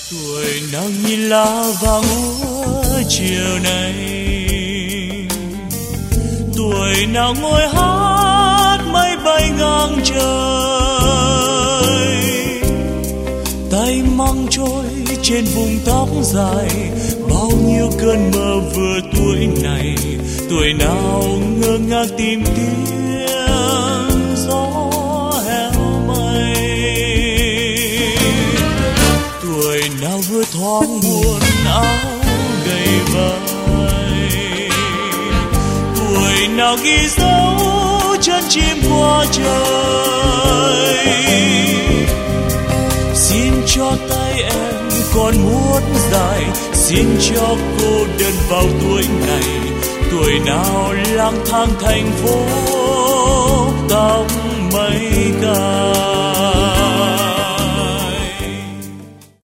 Tuổi nào nhìn lá vàng úa chiều nay, tuổi nào ngồi hát mây bay ngang trời, tay mang trôi trên vùng tóc dài bao nhiêu cơn mơ vừa tuổi này. Tuổi nào ngơ ngác tìm tiếng gió heo mây, tuổi nào vừa thoáng buồn áo gầy vai, tuổi nào ghi dấu chân chim qua trời. Xin cho tay em còn muốt dài, xin cho cô đơn vào tuổi này. Tuổi nào lang thang thành phố tóc mây cao,